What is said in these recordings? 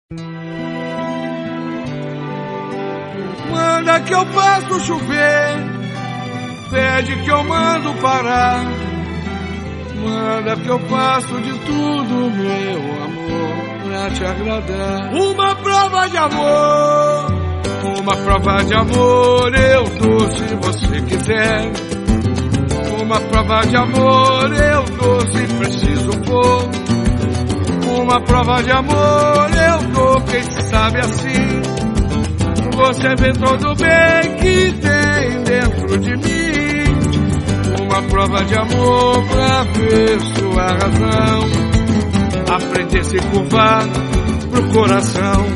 Manda que eu faço chover, pede que eu mando parar. Manda que eu faço de tudo, meu amor, pra te agradar. Uma prova de amor, uma prova de amor eu dou se você quiser. Uma prova de amor eu dou se preciso for. Uma prova de amor eu dou, quem sabe assim você vê todo o bem que tem dentro de mim. Uma prova de amor pra ver sua razão, aprender a se curvar pro coração.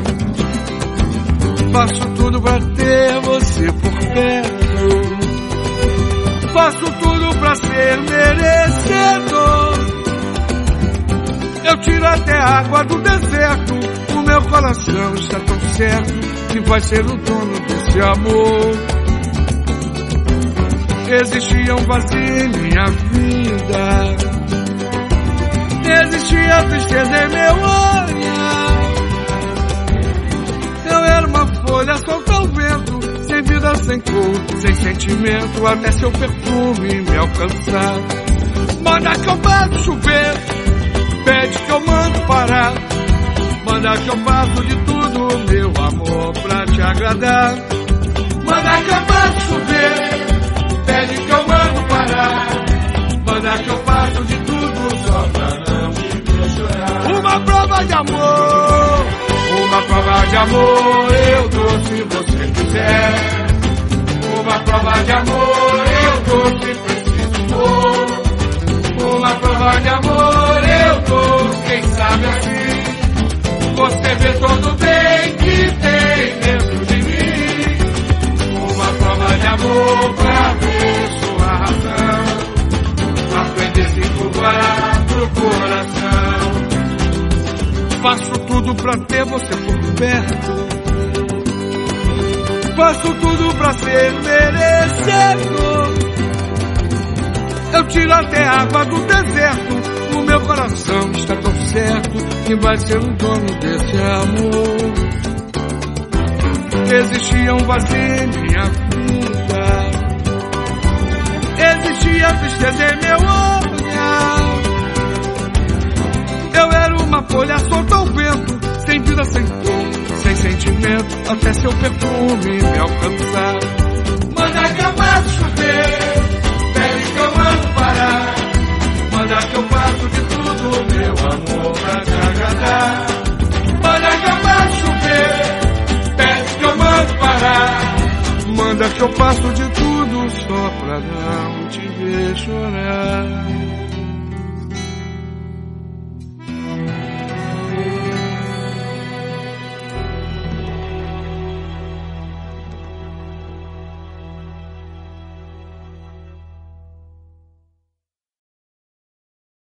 Faço tudo pra ter você por perto, faço tudo pra ser merecedor. Eu tiro até a água do deserto, o meu coração está tão certo que vai ser o dono desse amor. Existia um vazio em minha vida, existia tristeza em meu olhar. Eu era uma folha solta ao vento, sem vida, sem cor, sem sentimento, até seu perfume me alcançar. Manda que eu faço chover, pede que eu mando parar. Manda que eu faço de tudo, meu amor, pra te agradar. Manda que eu faço chover, pede que eu mando parar. Manda que eu faço de tudo, só pra não te ver chorar. Uma prova de amor, uma prova de amor eu dou se você quiser. Uma prova de amor eu dou se preciso for. Uma prova de amor eu dou, quem sabe assim você vê todo o bem que tem dentro de mim. Uma prova de amor pra ver sua razão, aprender a se curvar pro coração. Faço tudo pra ter você por perto, faço tudo pra ser merecedor. Eu tiro até a água do deserto, o meu coração está tão certo que vai ser o dono desse amor. Existia um vazio em minha vida, existia tristeza em meu olhar. Eu era uma folha solta ao vento, sem vida, sem cor, sem sentimento, até seu perfume me alcançar. Manda que eu faço chover, pede que eu mando parar. Manda que eu faço de tudo, meu amor, pra te agradar. Manda que eu faço chover, pede que eu mando parar. Manda que eu faço de tudo, só pra não te ver chorar.